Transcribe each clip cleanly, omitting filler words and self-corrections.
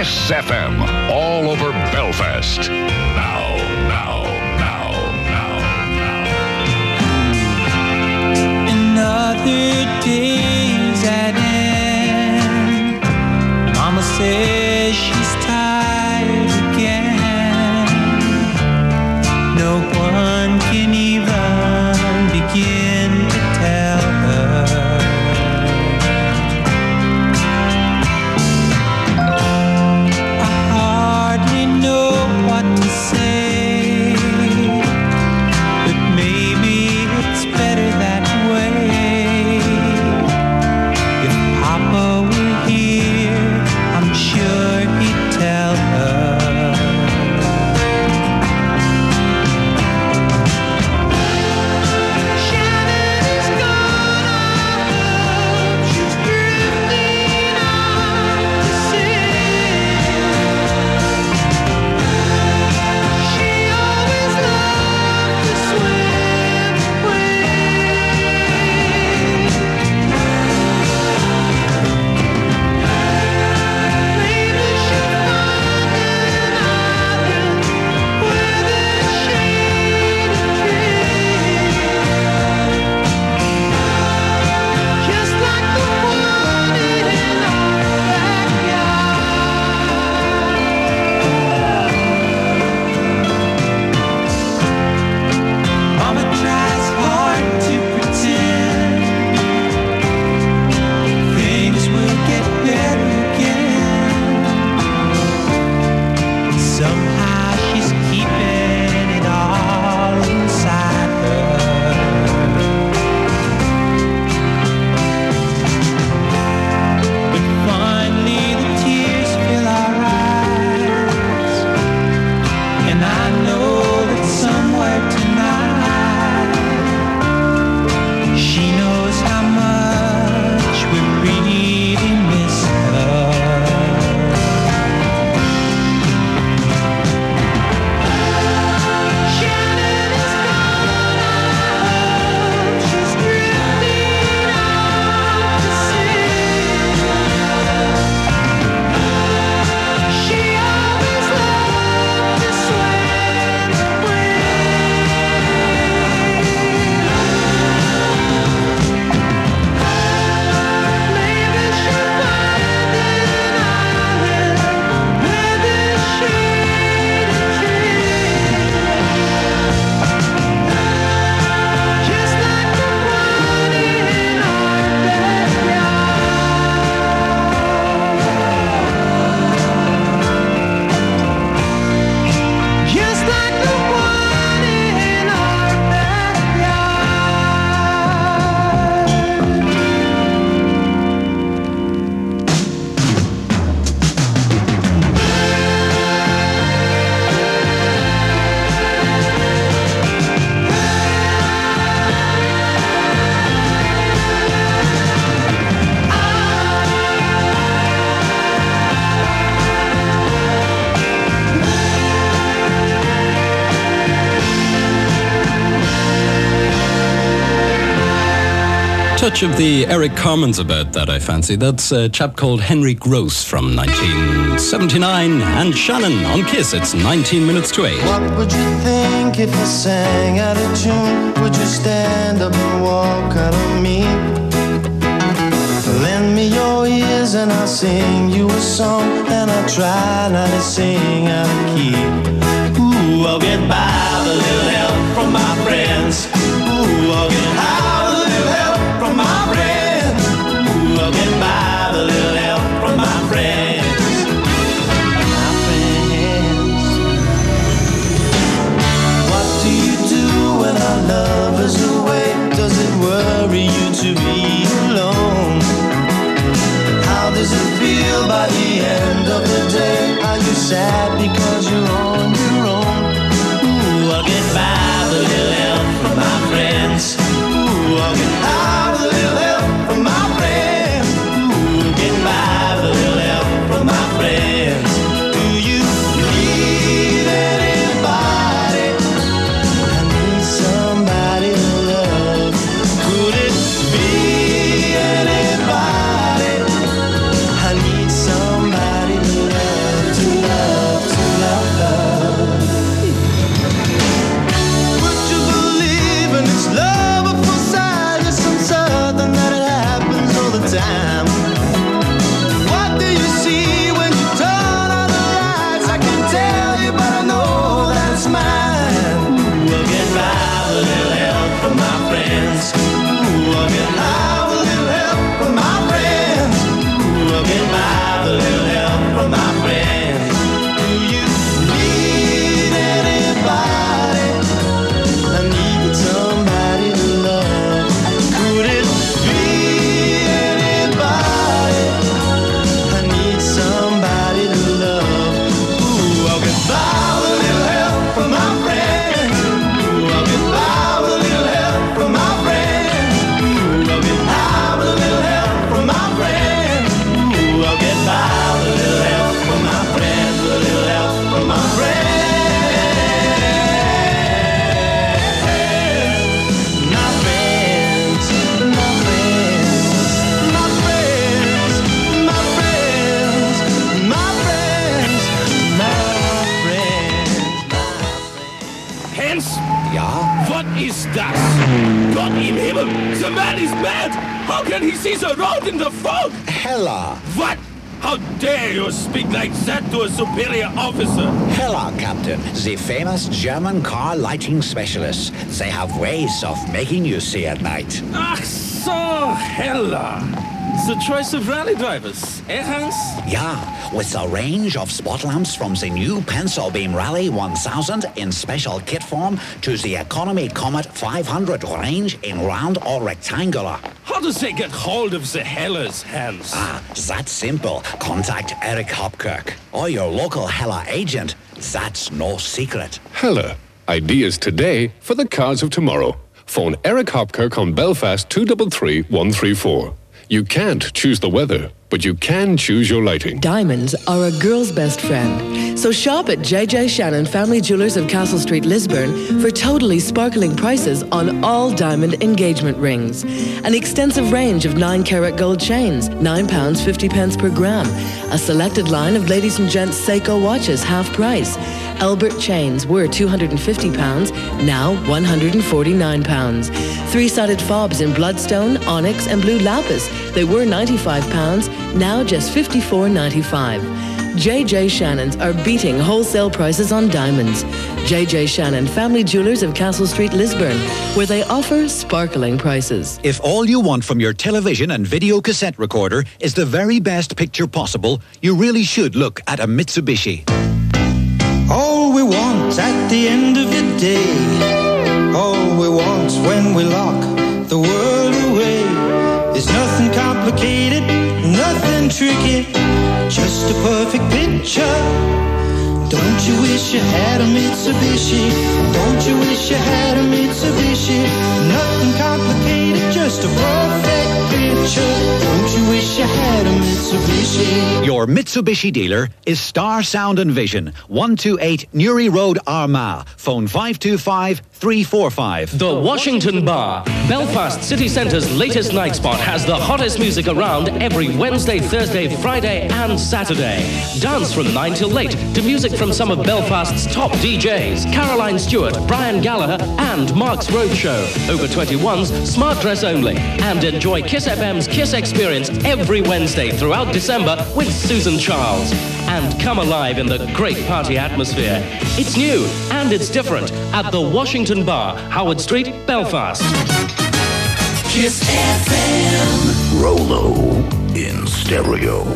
Kiss FM, all over Belfast. Now. Another day's at end. Mama says she's tired again. No one can even begin to tell her. I hardly know what to say, but maybe it's better that way. If Papa were here, I'm sure he'd tell her. Shannon is gone, I hope she's drifting out to sea. She always loved to swim away. Maybe she'll find an island where there's shade and trees, just like the one in our backyard. Mama tries hard to pretend things will get better again. Somehow she's keeping it all inside her. But finally the tears fill our eyes, and I know that somewhere tonight she knows how much we really miss her. Shannon is gone, I hope she's drifting out to sea. She always loved to swim away. Maybe she'll find an island where there's shade and trees, just like the one in our backyard. Just like the one in our Touch of the Eric Carmen's about that, I fancy. That's a chap called Henry Gross from 1979. And Shannon on Kiss, it's 19 minutes to 8. What would you think if I sang out of tune? Would you stand up and walk out of me? Lend me your ears and I'll sing you a song, and I'll try not to sing out of key. Ooh, I'll get by with a little help from my friends. Ooh, I'll get high with a little help from my friends. Ooh, I'll get by with a little help from my friends. My friends. What do you do when our love is away? Does it worry you to be alone? How does it feel by the end of the day? Are you sad because you're on your own? Ooh, I'll get by with a little help from my friends. Ooh, I'll get by with a little help from my friends. Ooh, get by with a little help from my friends. Do you need anybody? I need somebody to love. Could it be anybody? I need somebody to love. The man is mad! How can he see the road in the fog? Hella. What? How dare you speak like that to a superior officer? Hella, Captain. The famous German car lighting specialists. They have ways of making you see at night. Ach so, Hella. The choice of rally drivers, eh, Hans? Yeah, with a range of spot lamps from the new Pencil Beam Rally 1000 in special kit form to the Economy Comet 500 range in round or rectangular. How does they get hold of the Hellas, Hans? That's simple. Contact Eric Hopkirk or your local Hella agent. That's no secret. Hella. Ideas today for the cars of tomorrow. Phone Eric Hopkirk on Belfast 233 134. You can't choose the weather, but you can choose your lighting. Diamonds are a girl's best friend. So shop at JJ Shannon Family Jewelers of Castle Street, Lisburn for totally sparkling prices on all diamond engagement rings. An extensive range of 9-carat gold chains, £9.50 per gram. A selected line of ladies and gents Seiko watches, half price. Albert chains were £250, now £149. 3-sided fobs in bloodstone, onyx and blue lapis. They were £95, now just $54.95. JJ Shannon's are beating wholesale prices on diamonds. JJ Shannon Family Jewelers of Castle Street, Lisburn, where they offer sparkling prices. If all you want from your television and video cassette recorder is the very best picture possible, you really should look at a Mitsubishi. All we want at the end of the day, all we want when we lock the world away, is nothing complicated, nothing tricky, just a perfect picture. Don't you wish you had a Mitsubishi? Don't you wish you had a Mitsubishi? Nothing complicated, just a perfect picture. Don't you wish you had a Mitsubishi? Your Mitsubishi dealer is Star Sound and Vision, 128 Newry Road, Armagh. Phone 525-345. The Washington Bar, Belfast City Centre's latest night spot, has the hottest music around every Wednesday, Thursday, Friday and Saturday. Dance from 9 till late to music from some of Belfast's top DJs, Caroline Stewart, Brian Gallagher and Mark's Roadshow. Over 21s, smart dress only. And enjoy Kiss FM's Kiss Experience every Wednesday throughout December with Susan Charles. And come alive in the great party atmosphere. It's new and it's different at the Washington Bar, Howard Street, Belfast. Kiss FM. Rolo in stereo.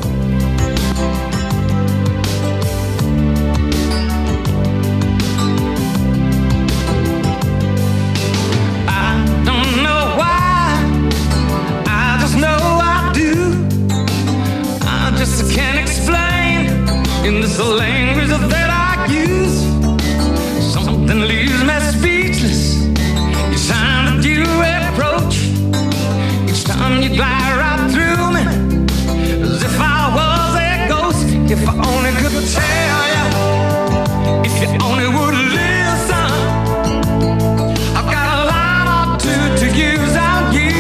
Can't explain in this language that I use. Something leaves me speechless each time that you approach. Each time you glide right through me as if I was a ghost. If I only could tell you, if you only would listen. I've got a line or two to use on you.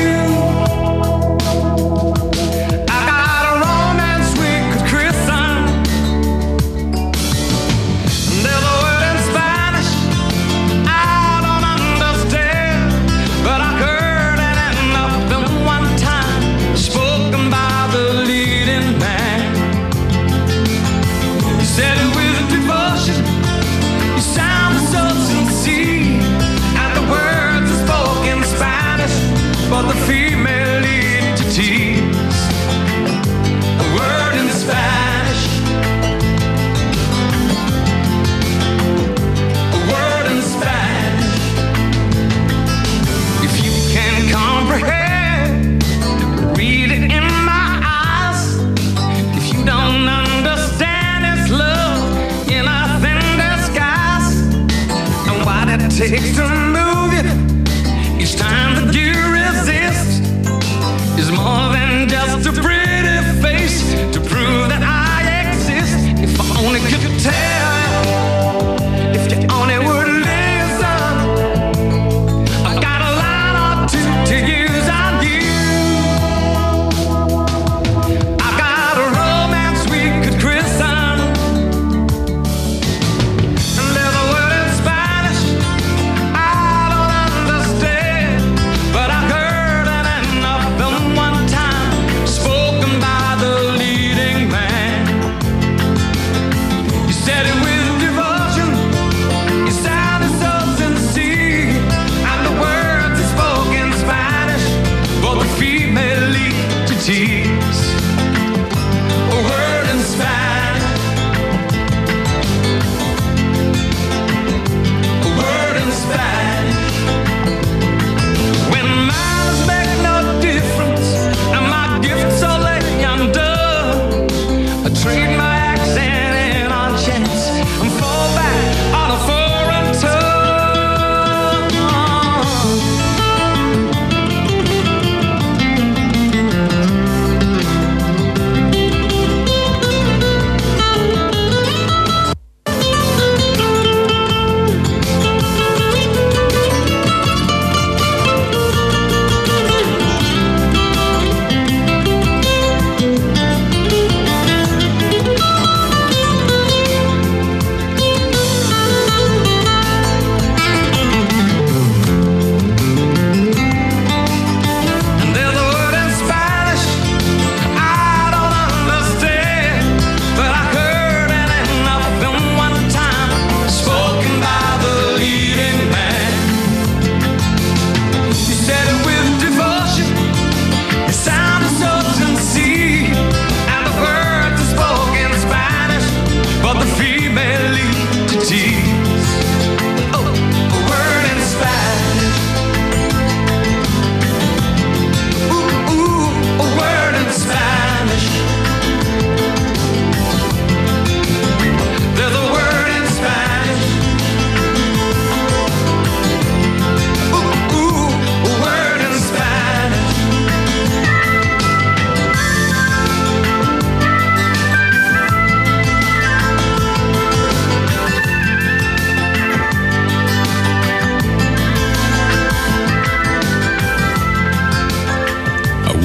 But the female lead to tease. A word in Spanish. A word in Spanish. If you can comprehend, read it in my eyes. If you don't understand, it's love in a thin disguise. And what it takes to move you each time that you resist.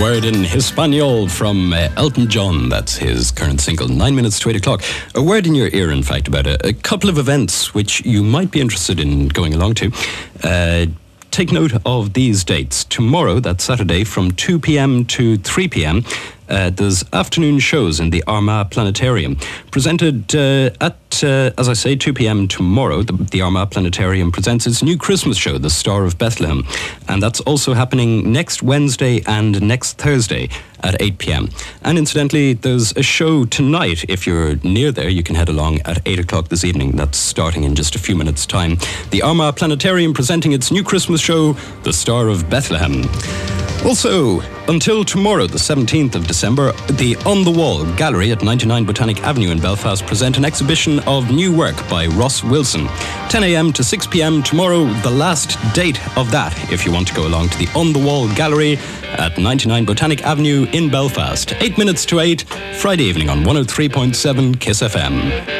Word in Hispanol from Elton John. That's his current single, 9 minutes to 8 o'clock. A word in your ear, in fact, about a couple of events which you might be interested in going along to. Take note of these dates. Tomorrow, that's Saturday, from 2 p.m. to 3 p.m., there's afternoon shows in the Armagh Planetarium. Presented at, as I say, 2 p.m. tomorrow. The Armagh Planetarium presents its new Christmas show, The Star of Bethlehem. And that's also happening next Wednesday and next Thursday at 8 p.m. And incidentally, there's a show tonight. If you're near there, you can head along at 8 o'clock this evening. That's starting in just a few minutes' time. The Armagh Planetarium presenting its new Christmas show, The Star of Bethlehem. Also, until tomorrow, the 17th of December, the On the Wall Gallery at 99 Botanic Avenue in Belfast present an exhibition of new work by Ross Wilson. 10 a.m. to 6 p.m. tomorrow, the last date of that, if you want to go along to the On the Wall Gallery at 99 Botanic Avenue in Belfast. 8 minutes to 8, Friday evening on 103.7 Kiss FM.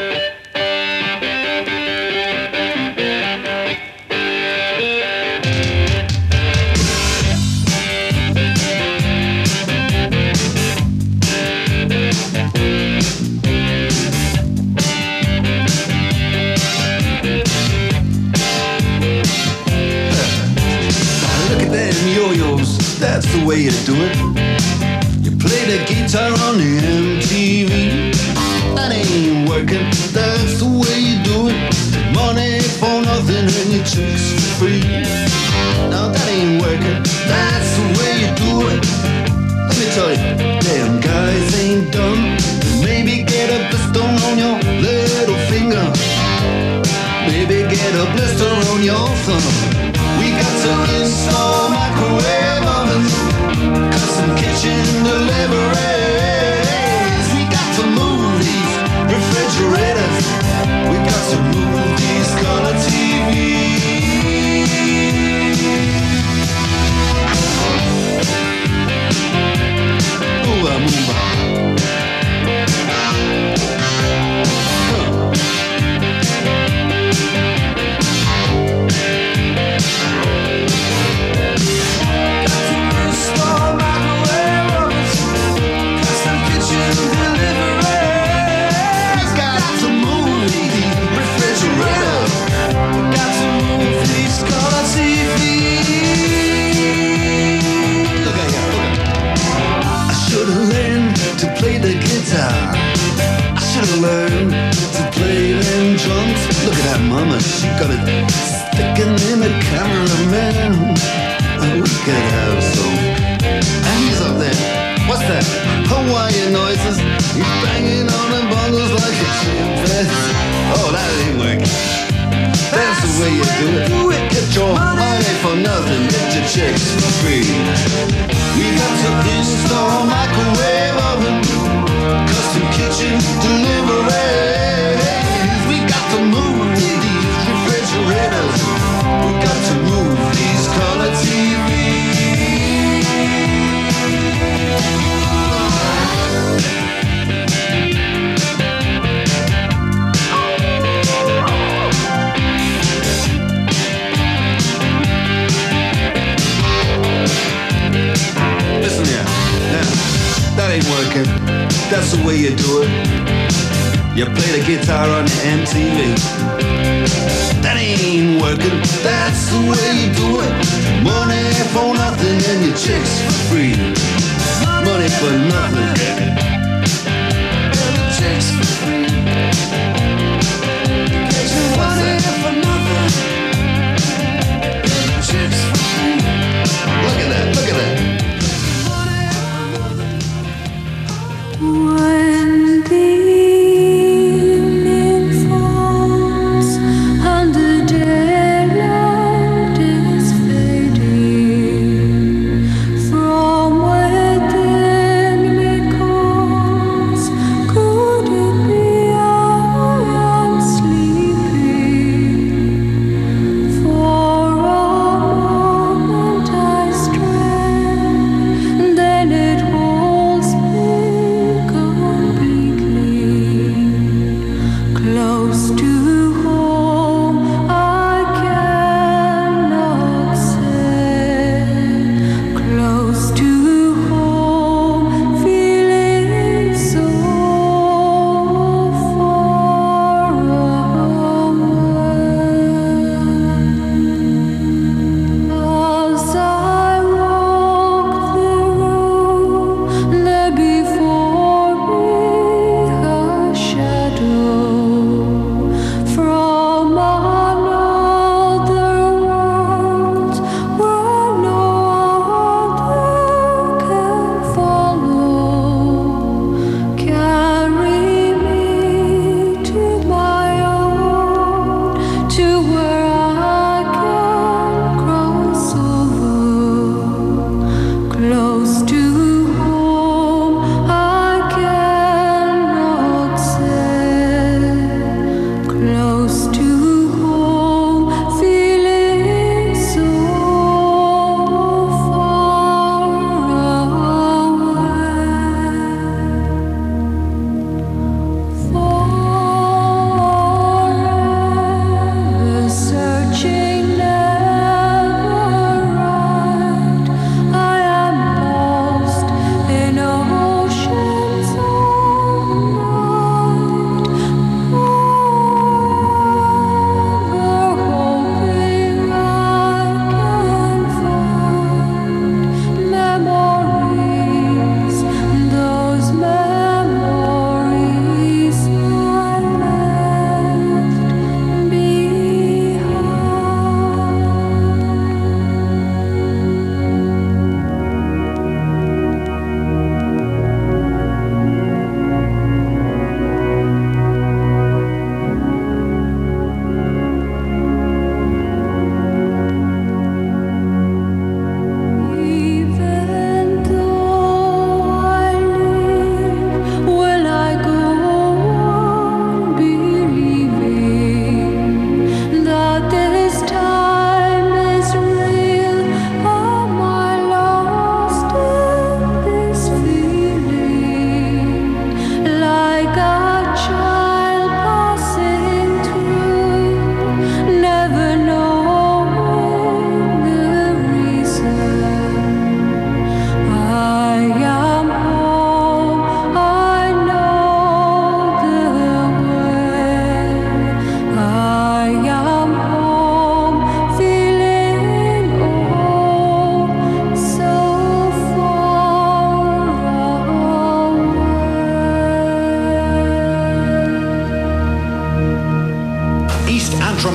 That's the way you do it. You play the guitar on the MTV. That ain't working. That's the way you do it. Money for nothing and your chicks for free. Now that ain't working. That's the way you do it. Let me tell you, damn guys ain't dumb. Maybe get a blister on your little finger. Maybe get a blister on your thumb. We got to install microwave ovens, custom kitchen deliveries. We got to move these refrigerators. We got to move these color TVs. Move on. I should've learned to play them drums. Look at that mama, she got it sticking in the cameraman. Oh, we could have some. And he's up there. What's that? Hawaiian noises. He's banging on the bongos like a chimpanzee. Oh, that ain't working. That's the way you do it. Get your money for nothing, get your chicks for free. We got to install microwave oven, custom kitchen deliveries. We got to move these refrigerators. We got to move these color TVs. Listen here, now, that ain't working. That's the way you do it. You play the guitar on the MTV. That ain't working. That's the way you do it. Money for nothing and your chicks for free. Money for nothing and your chicks for free. Get your money for nothing and your chicks for free. Look at that, look at that. When the evening falls and the daylight is fading, from within me calls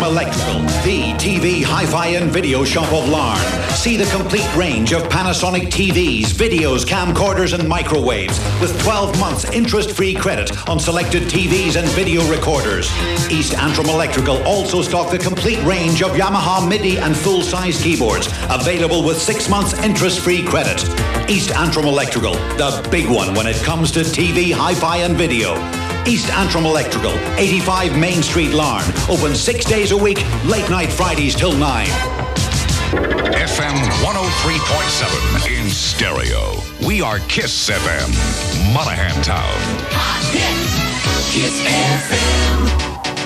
Electrical, the TV, hi-fi and video shop of Larne. See the complete range of Panasonic TVs, videos, camcorders and microwaves with 12 months interest-free credit on selected TVs and video recorders. East Antrim Electrical also stock the complete range of Yamaha MIDI and full-size keyboards, available with 6 months interest-free credit. East Antrim Electrical, the big one when it comes to TV, hi-fi and video. East Antrim Electrical, 85 Main Street, Larne. Open 6 days a week, late night Fridays till 9. FM 103.7 in stereo. We are Kiss FM, Monaghan Town. Kiss FM.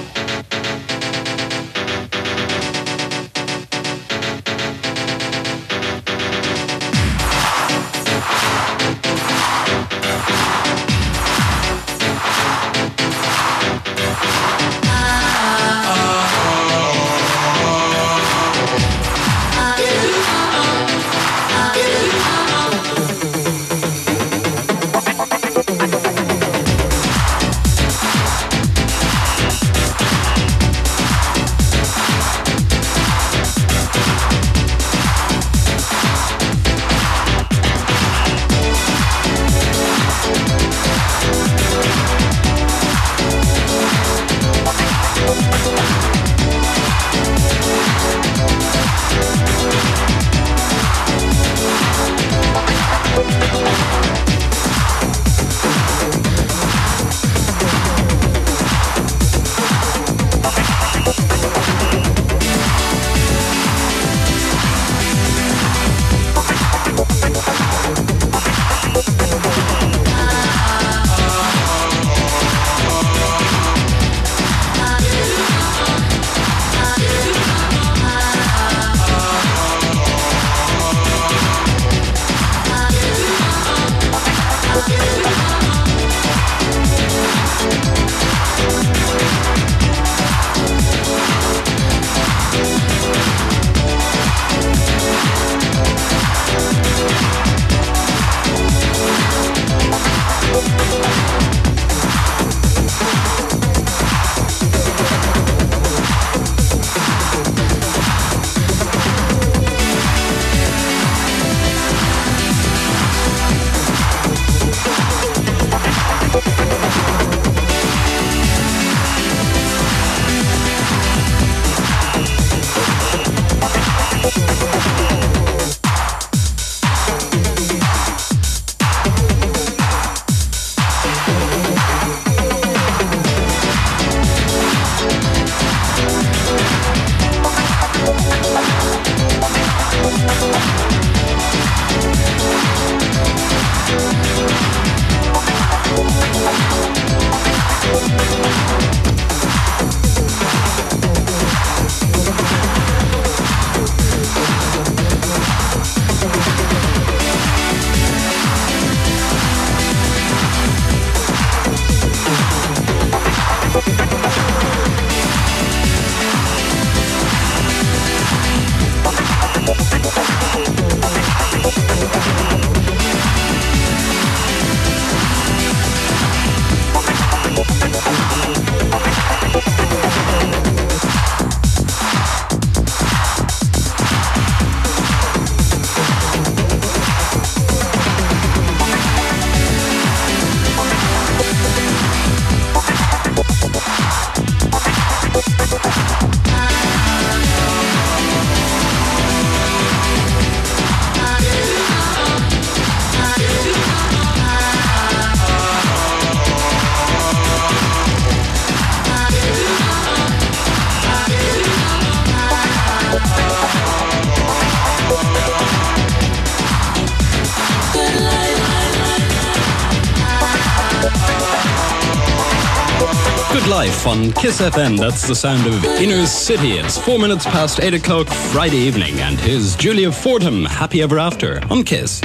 Good Life on Kiss FM. That's the sound of Inner City. It's 4 minutes past 8 o'clock Friday evening, and here's Julia Fordham, Happy Ever After on Kiss.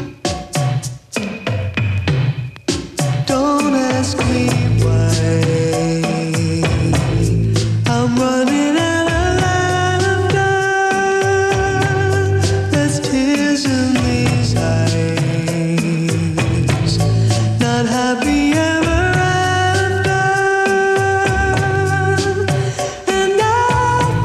Don't ask me why I'm running out of laughter. There's tears in these eyes, not happy ever after. And I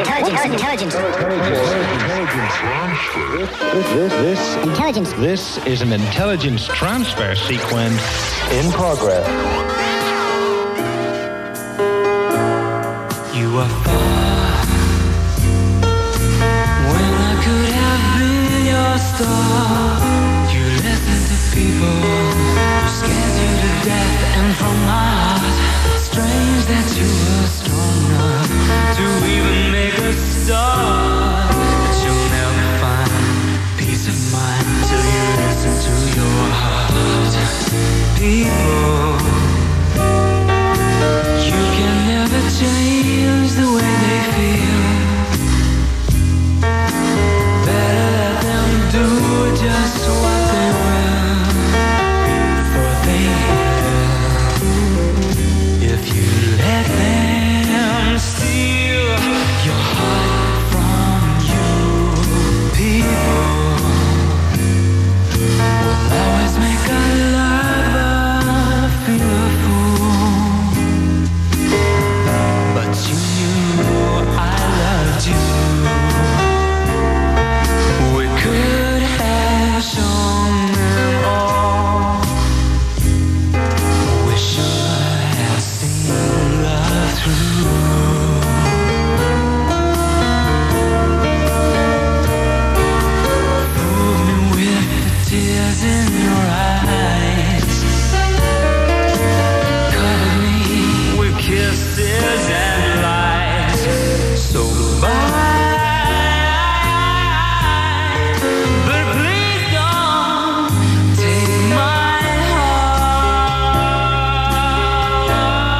This is an intelligence transfer sequence in progress. You are far when I could have been your star. You listen to people who scared you to death, and from my heart, strange that you were strong enough to even make a start. But you'll never find peace of mind till you listen to your heart. People, you can never change the way they feel. Better let them do just what they will, for they will. If you let them steal your heart from you, people will always make a lover feel a fool. But you knew I loved you. We could have shown them all. We should have seen love through. Fooled me with the tears in your eyes. Covered me with kisses and lies. So goodbye. But please don't take my heart.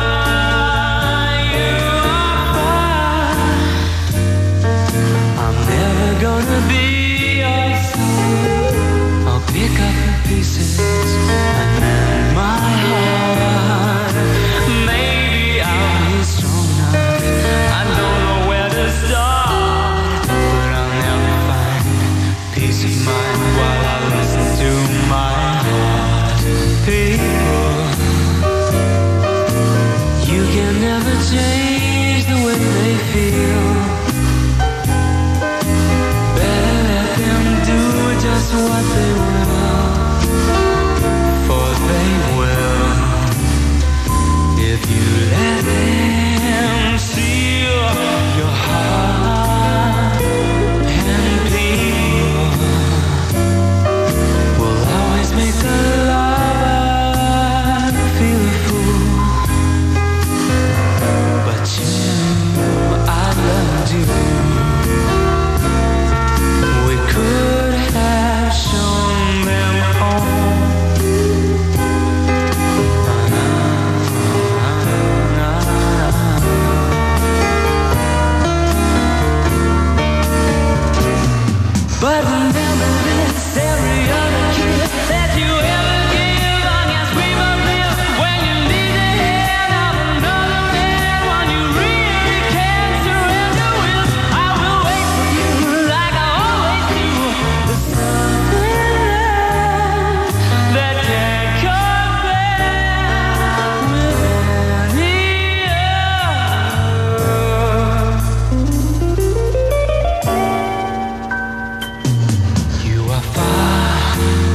You are far. I'm never gonna be your son. I'll pick up the pieces and mend my heart. Maybe I'll be strong enough. I don't know where to start, but I'll never find peace of mind while I listen to my heart. People, you can never change the way they feel. Better let them do just what they will, for they will. If you let them steal your heart, and people will always make a lover feel a fool. But you knew I loved you. We could have shown them all. But remember this, every other kiss that you ever give, I can scream a real when you need the hand of another man. When you really can't surrender with, I will wait for you like I always do. There's something that can't compare with any You are far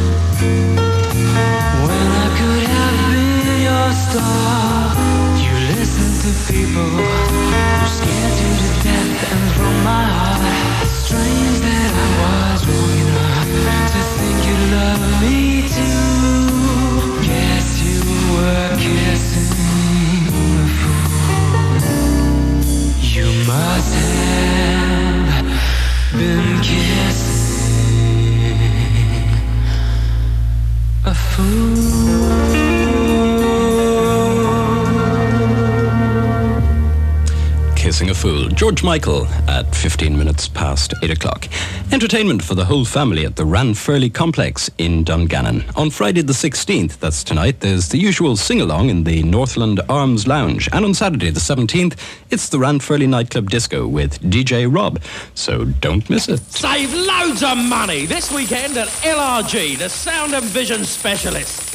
when I could have been your star. You listen to people who scared you to death, and from my heart, strange that I was wrong enough to think you loved me too. Guess you were kissing a fool. You must have been kissing a fool. Kissing a Fool. George Michael at 15 minutes past 8 o'clock. Entertainment for the whole family at the Ranfurly Complex in Dungannon. On Friday the 16th, that's tonight, there's the usual sing-along in the Northland Arms Lounge. And on Saturday the 17th, it's the Ranfurly Nightclub Disco with DJ Rob. So don't miss it. Save loads of money this weekend at LRG, the sound and vision specialist.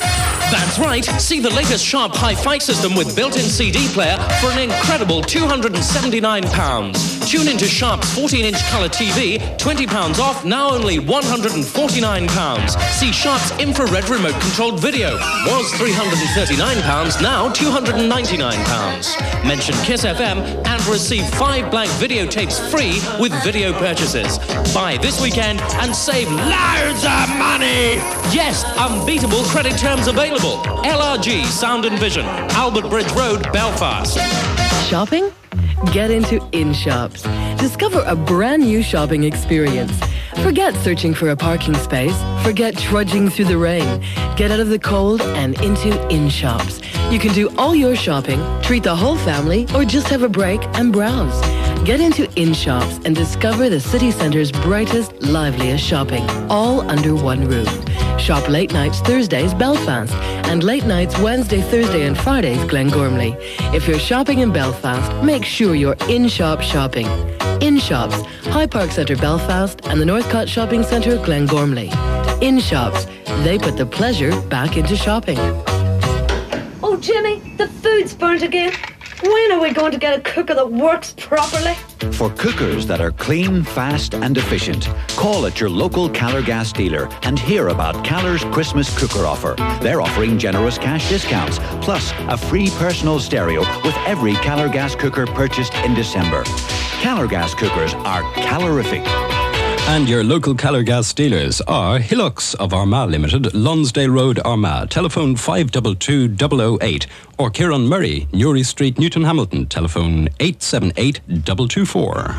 That's right. See the latest Sharp hi-fi system with built-in CD player for an incredible £279. Tune into Sharp's 14-inch colour TV, £20 off, now only £149. See Sharp's infrared remote-controlled video. Was £339, now £299. Mention Kiss FM and receive 5 blank videotapes free with video purchases. Buy this weekend and save loads of money! Yes, unbeatable credit terms available. LRG Sound and Vision, Albert Bridge Road, Belfast. Shopping? Get into InShops. Discover a brand new shopping experience. Forget searching for a parking space. Forget trudging through the rain. Get out of the cold and into InShops. You can do all your shopping, treat the whole family, or just have a break and browse. Get into InShops and discover the city centre's brightest, liveliest shopping, all under one roof. Shop late nights Thursdays, Belfast, and late nights Wednesday, Thursday, and Fridays, Glengormley. If you're shopping in Belfast, make sure you're InShop shopping. InShops, High Park Centre, Belfast, and the Northcott Shopping Centre, Glengormley. InShops, they put the pleasure back into shopping. Oh, Jimmy, the food's burnt again. When are we going to get a cooker that works properly? For cookers that are clean, fast and efficient, call at your local Calor gas dealer and hear about Calor's Christmas cooker offer. They're offering generous cash discounts, plus a free personal stereo with every Calor gas cooker purchased in December. Calor gas cookers are calorific. And your local Calor gas dealers are Hilux of Armagh Limited, Lonsdale Road, Armagh, telephone 522 008, or Kieran Murray, Newry Street, Newton Hamilton, telephone 878 224.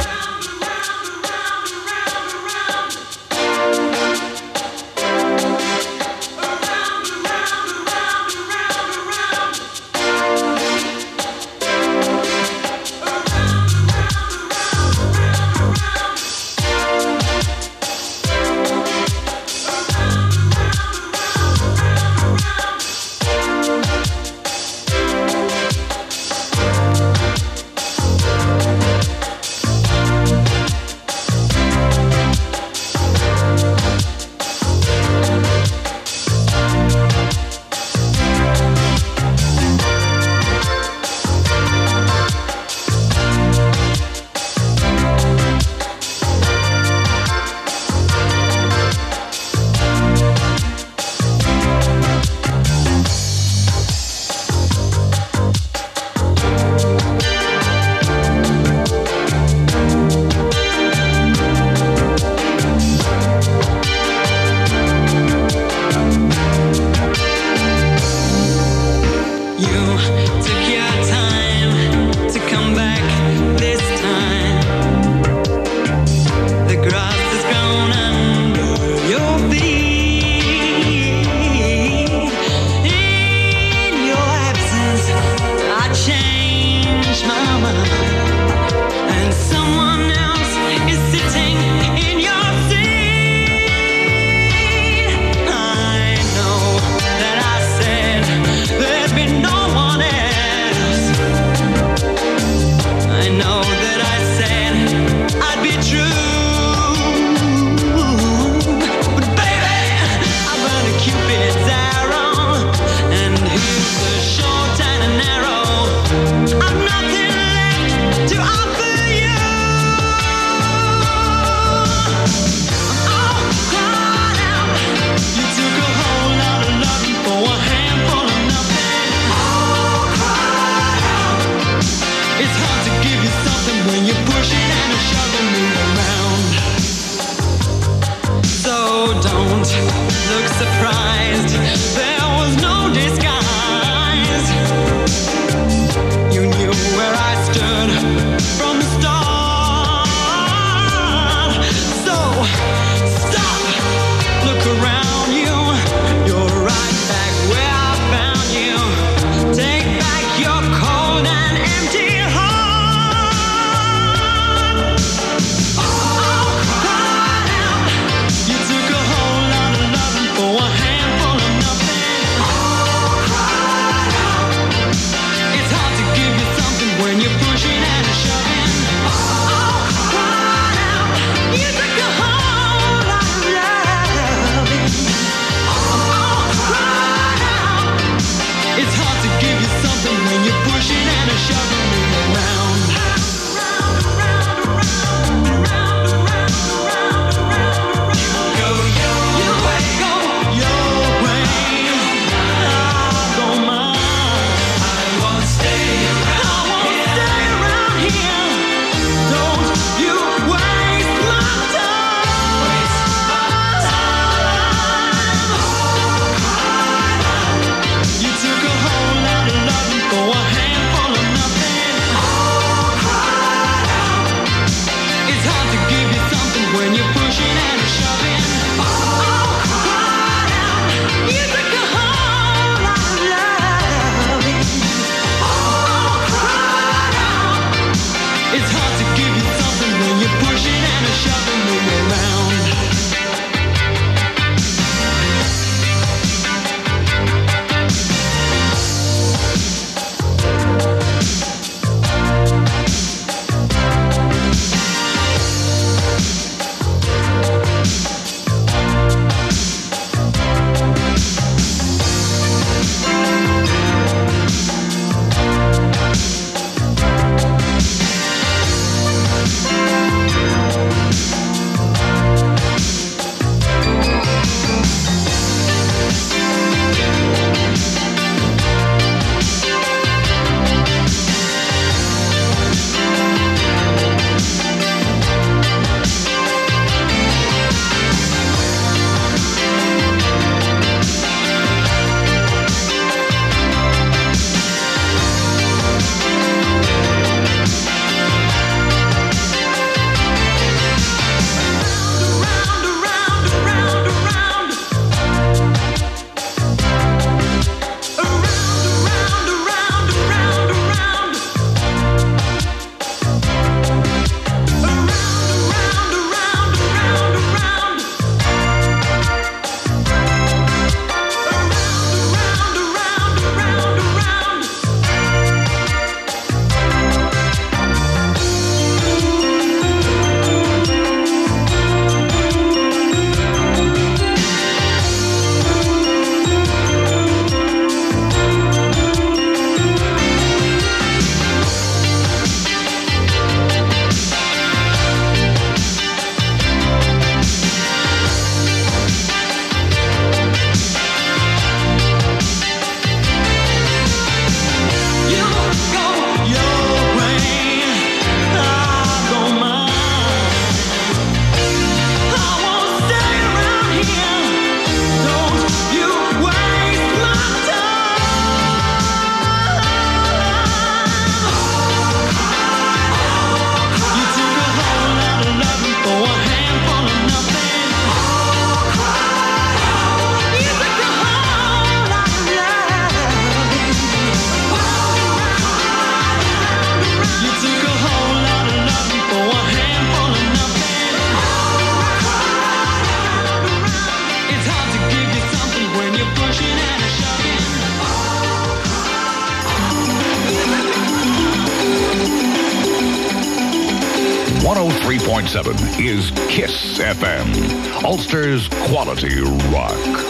103.7 is Kiss FM, Ulster's quality rock.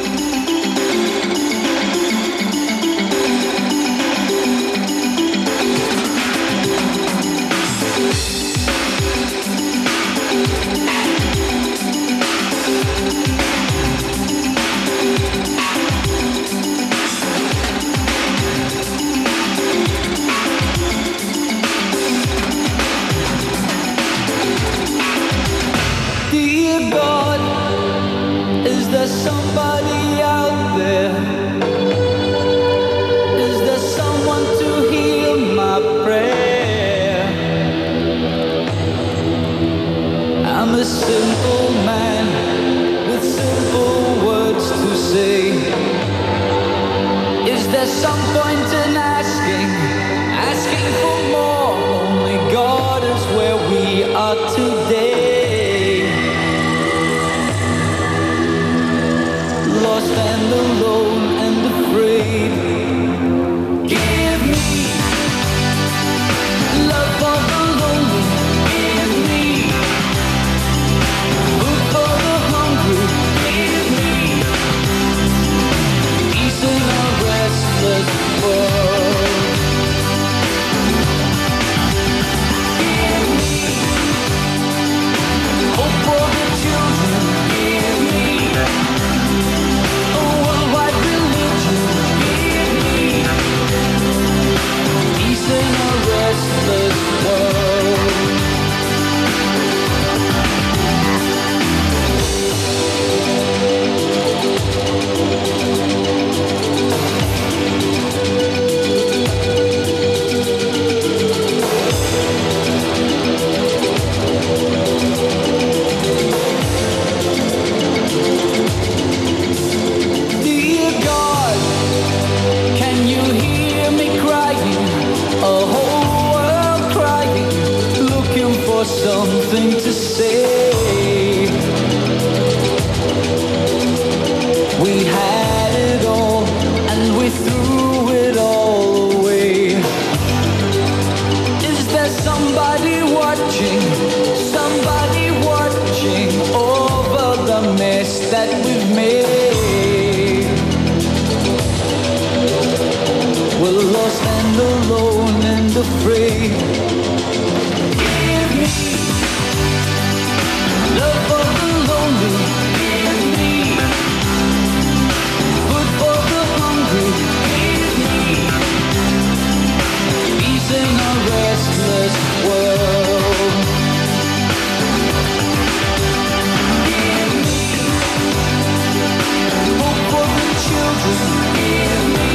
Dear God, is there somebody out there? Is there someone to hear my prayer? I'm a simple man with simple words to say. Is there some point in asking for more? Only God is where we are today. Lost and alone and afraid. Give me love for the lonely. Give me food for the hungry. Give me peace in a restless world. Give me hope for the children. Give me a worldwide religion. Give me peace in a restless world. Dear God, can you hear me crying? A whole world crying, looking for something to say. We had it all and we threw it all away. Is there somebody watching over the mess that we've made? We're lost and alone and afraid. Give me love for the lonely. Give me food for the hungry. Give me peace in a restless world. Give me hope for the children. Give me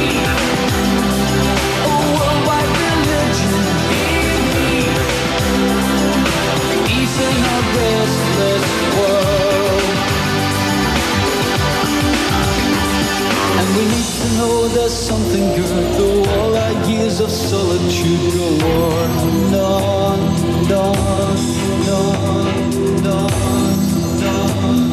a worldwide religion. Give me peace in a restless world. And we need to know there's something good, though all our years of solitude go on and on and on and on and on and on.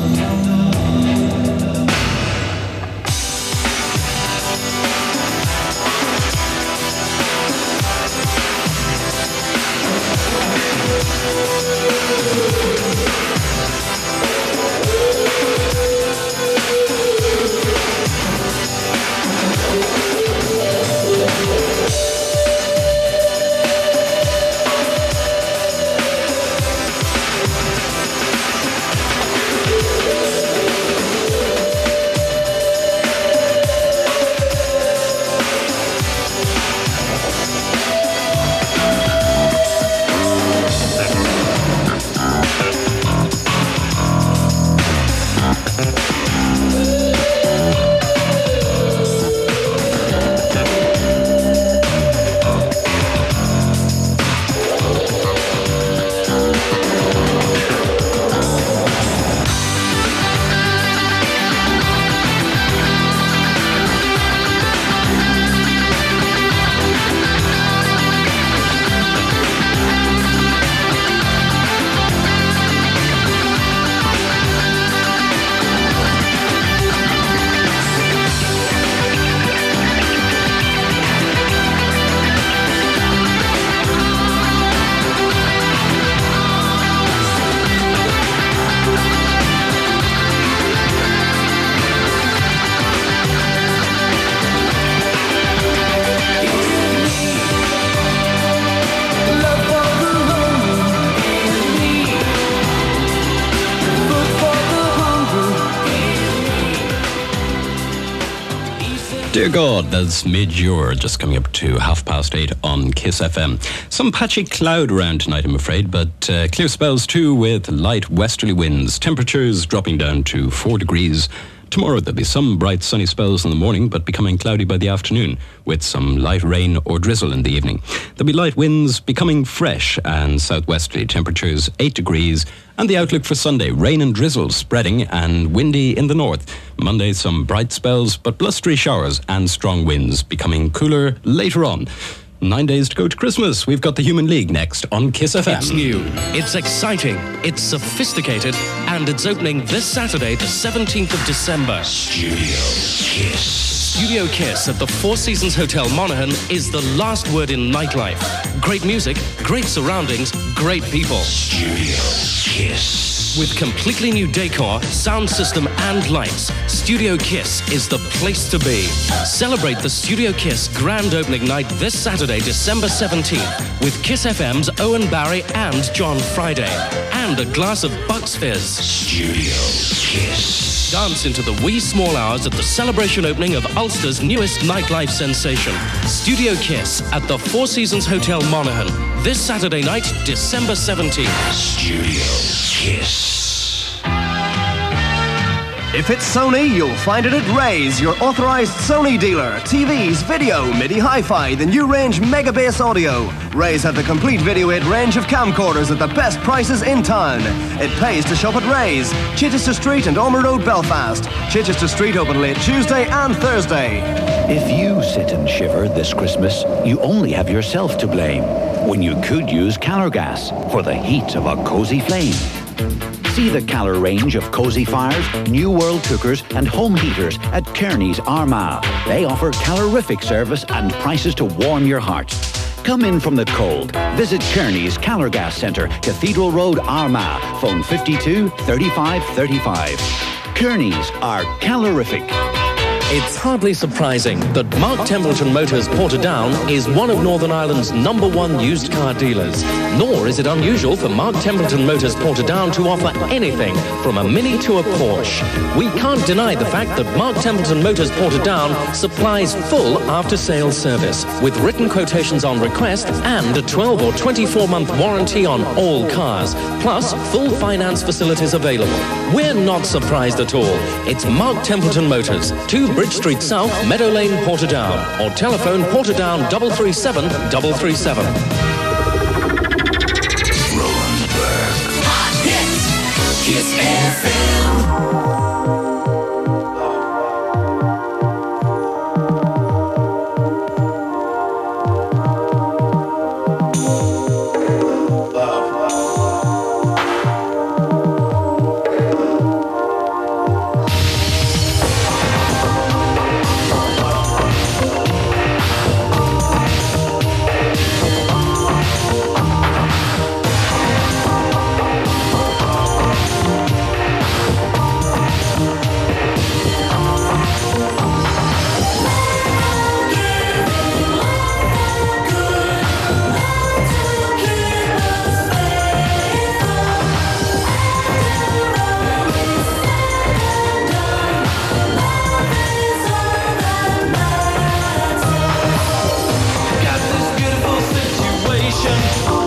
Dear God, that's mid-year, just coming up to 8:30 on Kiss FM. Some patchy cloud around tonight, I'm afraid, but clear spells too with light westerly winds. Temperatures dropping down to 4 degrees. Tomorrow there'll be some bright sunny spells in the morning, but becoming cloudy by the afternoon, with some light rain or drizzle in the evening. There'll be light winds becoming fresh and southwesterly, temperatures 8 degrees. And the outlook for Sunday, rain and drizzle spreading and windy in the north. Monday, some bright spells, but blustery showers and strong winds, becoming cooler later on. 9 days to go to Christmas. We've got the Human League next on Kiss FM. It's new, it's exciting, it's sophisticated, and it's opening this Saturday, the 17th of December. Studio Kiss. Studio Kiss at the Four Seasons Hotel Monaghan is the last word in nightlife. Great music, great surroundings, great people. Studio Kiss. With completely new decor, sound system and lights, Studio Kiss is the place to be. Celebrate the Studio Kiss grand opening night this Saturday, December 17th, with Kiss FM's Owen Barry and John Friday, and a glass of Bucks Fizz. Studio Kiss. Dance into the wee small hours at the celebration opening of Ulster's newest nightlife sensation, Studio Kiss at the Four Seasons Hotel Monaghan, this Saturday night, December 17th. Studio Kiss. If it's Sony, you'll find it at Ray's, your authorized Sony dealer. TVs, video, MIDI hi-fi, the new range Mega Bass Audio. Ray's have the complete Video 8 range of camcorders at the best prices in town. It pays to shop at Ray's, Chichester Street and Ormer Road, Belfast. Chichester Street open late Tuesday and Thursday. If you sit and shiver this Christmas, you only have yourself to blame, when you could use Calor Gas for the heat of a cosy flame. See the Calor range of cosy fires, new world cookers and home heaters at Kearney's Armagh. They offer calorific service and prices to warm your heart. Come in from the cold. Visit Kearney's Calor Gas Centre, Cathedral Road, Armagh. Phone 52 35 35. Kearney's are calorific. It's hardly surprising that Mark Templeton Motors Portadown is one of Northern Ireland's #1 used car dealers. Nor is it unusual for Mark Templeton Motors Portadown to offer anything from a Mini to a Porsche. We can't deny the fact that Mark Templeton Motors Portadown supplies full after-sales service with written quotations on request and a 12 or 24-month warranty on all cars, plus full finance facilities available. We're not surprised at all. It's Mark Templeton Motors, 2 Bridge Street South, Meadow Lane, Portadown, or telephone Portadown 337 337. Hot hits, Kiss FM. Got this beautiful situation.